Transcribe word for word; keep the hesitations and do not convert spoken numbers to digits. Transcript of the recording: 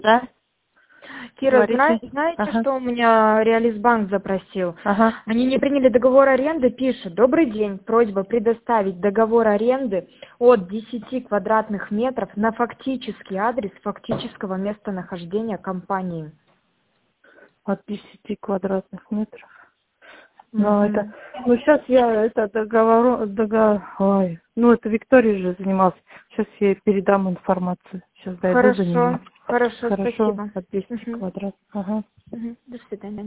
Да? Кира, Говорите. зна- знаете, Ага. что у меня Реализбанк запросил? Ага. Они не приняли договор аренды, пишут: добрый день, просьба предоставить договор аренды от десяти квадратных метров на фактический адрес фактического местонахождения компании. От десяти квадратных метров. Ну, Мгм. это, ну, сейчас я, это, договор, договор, ой, ну, это Виктория же занималась. Сейчас я ей передам информацию. Сейчас дойду до Хорошо, нее. хорошо, Хорошо, спасибо. от десяти Мгм. квадратных. Ага. Мгм. До свидания.